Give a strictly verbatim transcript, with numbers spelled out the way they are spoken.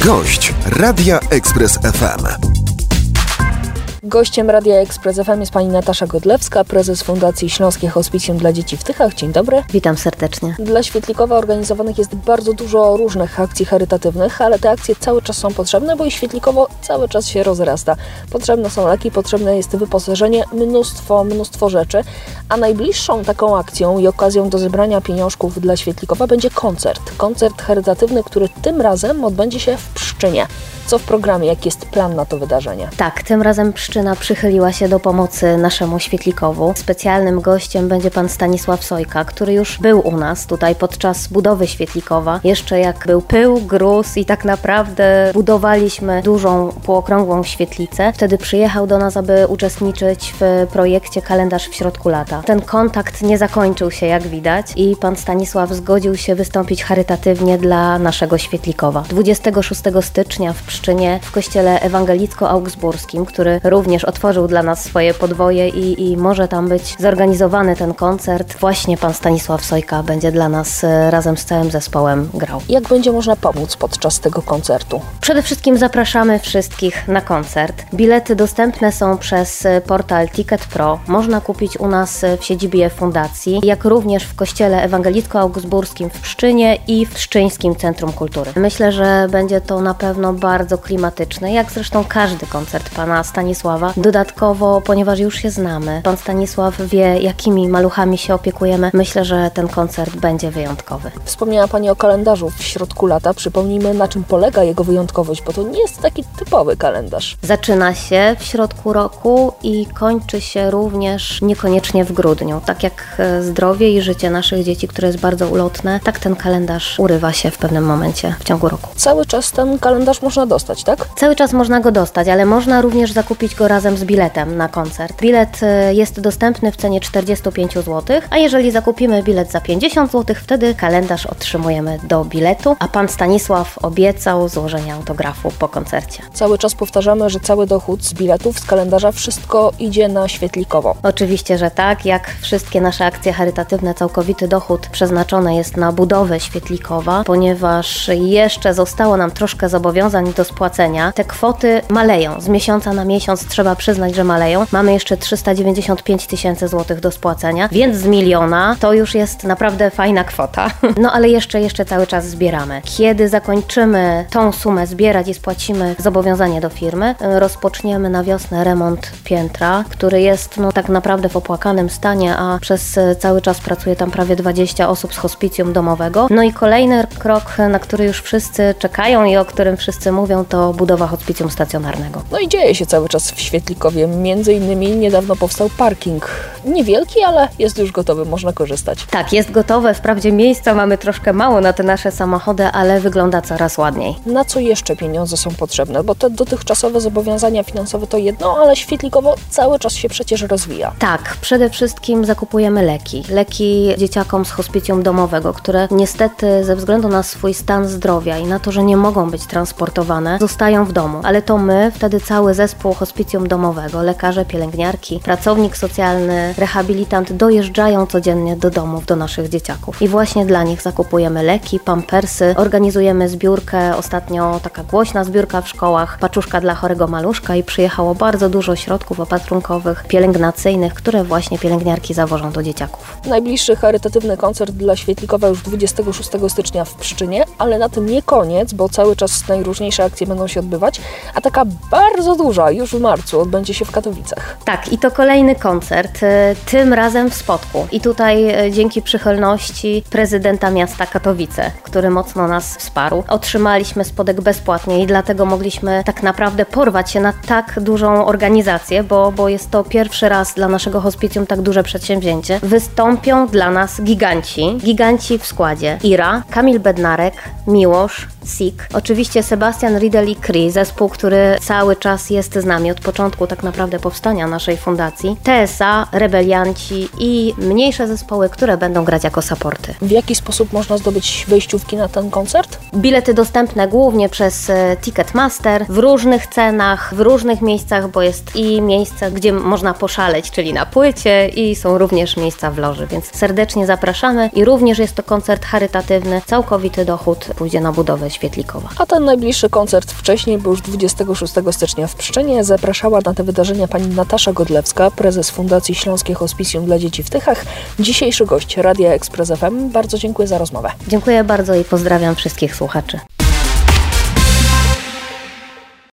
Gość Radia Express F M. Gościem Radia Express F M jest pani Natasza Godlewska, prezes Fundacji Śląskie Hospicjum dla Dzieci w Tychach. Dzień dobry. Witam serdecznie. Dla Świetlikowa organizowanych jest bardzo dużo różnych akcji charytatywnych, ale te akcje cały czas są potrzebne, bo i Świetlikowo cały czas się rozrasta. Potrzebne są leki, potrzebne jest wyposażenie, mnóstwo, mnóstwo rzeczy. A najbliższą taką akcją i okazją do zebrania pieniążków dla Świetlikowa będzie koncert. Koncert charytatywny, który tym razem odbędzie się w Pszczynie. Co w programie? Jaki jest plan na to wydarzenie? Tak, tym razem Pszczyna przychyliła się do pomocy naszemu Świetlikowu. Specjalnym gościem będzie pan Stanisław Sojka, który już był u nas tutaj podczas budowy Świetlikowa. Jeszcze jak był pył, gruz i tak naprawdę budowaliśmy dużą, półokrągłą świetlicę. Wtedy przyjechał do nas, aby uczestniczyć w projekcie Kalendarz w środku lata. Ten kontakt nie zakończył się, jak widać, i pan Stanisław zgodził się wystąpić charytatywnie dla naszego Świetlikowa. dwudziestego szóstego stycznia w Pszczynie w kościele ewangelicko-augsburskim, który również otworzył dla nas swoje podwoje i, i może tam być zorganizowany ten koncert. Właśnie pan Stanisław Sojka będzie dla nas razem z całym zespołem grał. Jak będzie można pomóc podczas tego koncertu? Przede wszystkim zapraszamy wszystkich na koncert. Bilety dostępne są przez portal Ticket Pro. Można kupić u nas w siedzibie fundacji, jak również w kościele ewangelicko-augsburskim w Pszczynie i w Pszczyńskim Centrum Kultury. Myślę, że będzie to na pewno bardzo bardzo klimatyczny, jak zresztą każdy koncert pana Stanisława. Dodatkowo, ponieważ już się znamy, pan Stanisław wie, jakimi maluchami się opiekujemy, myślę, że ten koncert będzie wyjątkowy. Wspomniała pani o kalendarzu w środku lata. Przypomnijmy, na czym polega jego wyjątkowość, bo to nie jest taki typowy kalendarz. Zaczyna się w środku roku i kończy się również niekoniecznie w grudniu. Tak jak zdrowie i życie naszych dzieci, które jest bardzo ulotne, tak ten kalendarz urywa się w pewnym momencie w ciągu roku. Cały czas ten kalendarz można dostać, tak? Cały czas można go dostać, ale można również zakupić go razem z biletem na koncert. Bilet jest dostępny w cenie czterdzieści pięć złotych, a jeżeli zakupimy bilet za pięćdziesiąt złotych, wtedy kalendarz otrzymujemy do biletu, a pan Stanisław obiecał złożenie autografu po koncercie. Cały czas powtarzamy, że cały dochód z biletów, z kalendarza, wszystko idzie na Świetlikowo. Oczywiście, że tak. Jak wszystkie nasze akcje charytatywne, całkowity dochód przeznaczony jest na budowę Świetlikowa, ponieważ jeszcze zostało nam troszkę zobowiązań do spłacenia. Te kwoty maleją. Z miesiąca na miesiąc trzeba przyznać, że maleją. Mamy jeszcze trzysta dziewięćdziesiąt pięć tysięcy złotych do spłacenia, więc z miliona to już jest naprawdę fajna kwota. No ale jeszcze, jeszcze cały czas zbieramy. Kiedy zakończymy tą sumę zbierać i spłacimy zobowiązanie do firmy, rozpoczniemy na wiosnę remont piętra, który jest no tak naprawdę w opłakanym stanie, a przez cały czas pracuje tam prawie dwadzieścia osób z hospicjum domowego. No i kolejny krok, na który już wszyscy czekają i o którym wszyscy mówią, to budowa hospicjum stacjonarnego. No i dzieje się cały czas w Świetlikowie. Między innymi niedawno powstał parking. Niewielki, ale jest już gotowy, można korzystać. Tak, jest gotowe. Wprawdzie miejsca mamy troszkę mało na te nasze samochody, ale wygląda coraz ładniej. Na co jeszcze pieniądze są potrzebne? Bo te dotychczasowe zobowiązania finansowe to jedno, ale Świetlikowo cały czas się przecież rozwija. Tak, przede wszystkim zakupujemy leki. Leki dzieciakom z hospicjum domowego, które niestety ze względu na swój stan zdrowia i na to, że nie mogą być transportowane, zostają w domu. Ale to my, wtedy cały zespół hospicjum domowego, lekarze, pielęgniarki, pracownik socjalny, rehabilitant dojeżdżają codziennie do domów, do naszych dzieciaków. I właśnie dla nich zakupujemy leki, pampersy, organizujemy zbiórkę, ostatnio taka głośna zbiórka w szkołach, paczuszka dla chorego maluszka i przyjechało bardzo dużo środków opatrunkowych, pielęgnacyjnych, które właśnie pielęgniarki zawożą do dzieciaków. Najbliższy charytatywny koncert dla Świetlikowa już dwudziestego szóstego stycznia w Pszczynie, ale na tym nie koniec, bo cały czas najróżniejsze akcje będą się odbywać, a taka bardzo duża już w marcu odbędzie się w Katowicach. Tak, i to kolejny koncert, tym razem w Spodku. I tutaj dzięki przychylności prezydenta miasta Katowice, który mocno nas wsparł, otrzymaliśmy Spodek bezpłatnie i dlatego mogliśmy tak naprawdę porwać się na tak dużą organizację, bo, bo jest to pierwszy raz dla naszego hospicjum tak duże przedsięwzięcie. Wystąpią dla nas giganci. Giganci w składzie Ira, Kamil Bednarek, Miłosz, Sik, oczywiście Sebastian Riedel i Cree, zespół, który cały czas jest z nami od początku tak naprawdę powstania naszej fundacji, T S A, Rebel rebelianci i mniejsze zespoły, które będą grać jako supporty. W jaki sposób można zdobyć wejściówki na ten koncert? Bilety dostępne głównie przez Ticketmaster, w różnych cenach, w różnych miejscach, bo jest i miejsce, gdzie można poszaleć, czyli na płycie, i są również miejsca w loży, więc serdecznie zapraszamy i również jest to koncert charytatywny. Całkowity dochód pójdzie na budowę Świetlikowa. A ten najbliższy koncert wcześniej, był już dwudziestego szóstego stycznia w Pszczynie. Zapraszała na te wydarzenia pani Natasza Godlewska, prezes Fundacji Śląskie Hospicjum dla Dzieci w Tychach. Dzisiejszy gość Radia Express F M. Bardzo dziękuję za rozmowę. Dziękuję bardzo i pozdrawiam wszystkich słuchaczy.